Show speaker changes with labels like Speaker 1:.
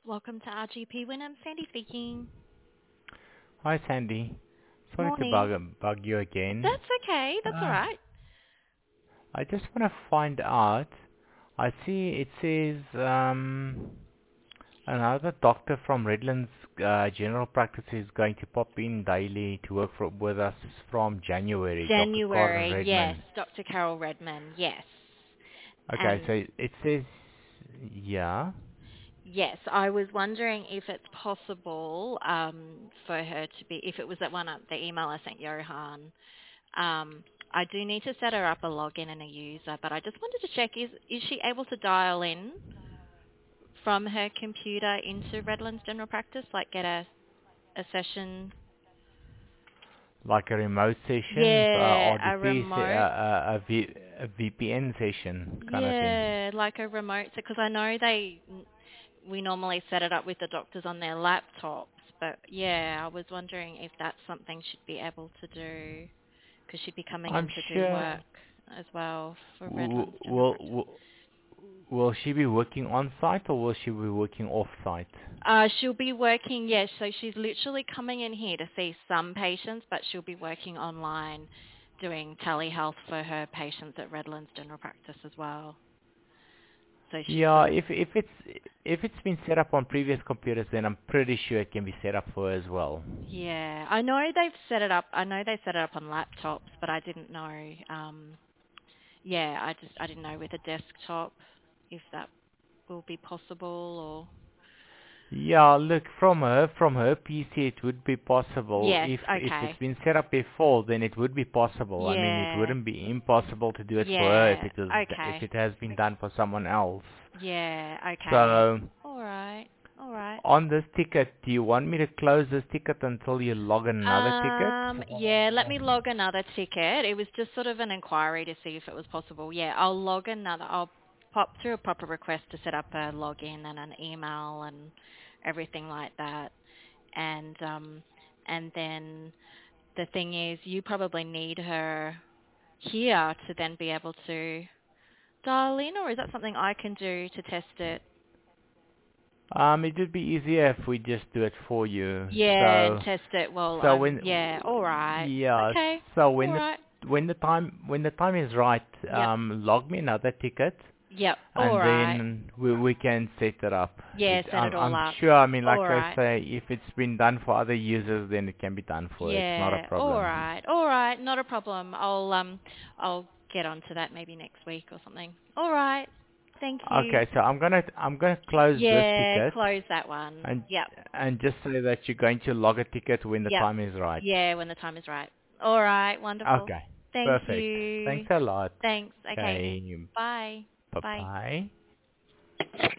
Speaker 1: Welcome to RGP Wynnum. Sandy speaking.
Speaker 2: Hi, Sandy. Sorry to
Speaker 1: Morning.
Speaker 2: bug you again.
Speaker 1: That's okay. That's all
Speaker 2: Uh,
Speaker 1: right.
Speaker 2: I just want to find out. I see it says another doctor from Redlands General Practice is going to pop in daily to work with us from January, Dr. Karen
Speaker 1: January, yes.
Speaker 2: Redman.
Speaker 1: Dr. Carol Redman, yes.
Speaker 2: Okay,
Speaker 1: And
Speaker 2: so it says, yeah,
Speaker 1: yes, I was wondering if it's possible for her to be, if it was that one up, the email I sent Johan. I do need to set her up a login and a user, but I just wanted to check, is she able to dial in from her computer into Redlands General Practice, like get a session?
Speaker 2: like a remote session,
Speaker 1: Yeah, a
Speaker 2: RDP,
Speaker 1: remote.
Speaker 2: a VPN session kind of thing.
Speaker 1: Yeah, like a remote, because I know we normally set it up with the doctors on their laptops, but yeah, I was wondering if that's something she'd be able to do, because she'd be coming
Speaker 2: I'm
Speaker 1: in to do
Speaker 2: sure.
Speaker 1: work as well for
Speaker 2: W-
Speaker 1: Redlands General
Speaker 2: Will,
Speaker 1: Practice.
Speaker 2: will will she be working on site or will she be working off site?
Speaker 1: She'll be working, yes, so she's literally coming in here to see some patients, but she'll be working online doing telehealth for her patients at Redlands General Practice as well. So she's
Speaker 2: Yeah,
Speaker 1: sort of.
Speaker 2: if it's been set up on previous computers, then I'm pretty sure it can be set up for her as well.
Speaker 1: Yeah, I know they've set it up. I know they set it up on laptops, but I didn't know. Yeah, I didn't know with a desktop if that will be possible or.
Speaker 2: Yeah, look, from her PC, it would be possible.
Speaker 1: Yes.
Speaker 2: If it's
Speaker 1: Okay.
Speaker 2: been set up before, then it would be possible. I mean, it
Speaker 1: Yeah.
Speaker 2: wouldn't be impossible to do it for her
Speaker 1: Yeah.
Speaker 2: if
Speaker 1: Okay.
Speaker 2: it has been done for someone else.
Speaker 1: Yeah. Okay.
Speaker 2: So
Speaker 1: All right. All right.
Speaker 2: on this ticket, do you want me to close this ticket until you log another ticket?
Speaker 1: Yeah, let me log another ticket. It was just sort of an inquiry to see if it was possible. Yeah, I'll log another. I'll pop through a proper request to set up a login and an email and everything like that. And then the thing is, you probably need her here to then be able to dial in, or is that something I can do to test it?
Speaker 2: It would be easier if we just do it for you.
Speaker 1: Yeah, and
Speaker 2: So,
Speaker 1: test it. Well,
Speaker 2: so when,
Speaker 1: yeah, all right.
Speaker 2: yeah,
Speaker 1: Okay,
Speaker 2: so
Speaker 1: all right.
Speaker 2: when the time is right,
Speaker 1: Yep.
Speaker 2: log me another ticket,
Speaker 1: Yep. All
Speaker 2: and
Speaker 1: right.
Speaker 2: then we can set it up.
Speaker 1: Yeah, set it all
Speaker 2: I'm
Speaker 1: up.
Speaker 2: sure. I mean, like
Speaker 1: All
Speaker 2: I
Speaker 1: right.
Speaker 2: say, if it's been done for other users, then it can be done for her. It's not a
Speaker 1: Yeah. All
Speaker 2: problem.
Speaker 1: right. All right. Not a problem. I'll get onto that maybe next week or something. All right. Thank you.
Speaker 2: Okay, so I'm gonna close this
Speaker 1: Yeah.
Speaker 2: ticket,
Speaker 1: Close that one.
Speaker 2: and
Speaker 1: Yep.
Speaker 2: and just say that you're going to log a ticket when the
Speaker 1: Yep.
Speaker 2: time is right.
Speaker 1: Yeah. When the time is right. All right. Wonderful.
Speaker 2: Okay,
Speaker 1: Thank
Speaker 2: perfect. Thanks
Speaker 1: you.
Speaker 2: a lot.
Speaker 1: Thanks. Okay.
Speaker 2: Okay,
Speaker 1: Bye.
Speaker 2: bye
Speaker 1: Bye.
Speaker 2: bye.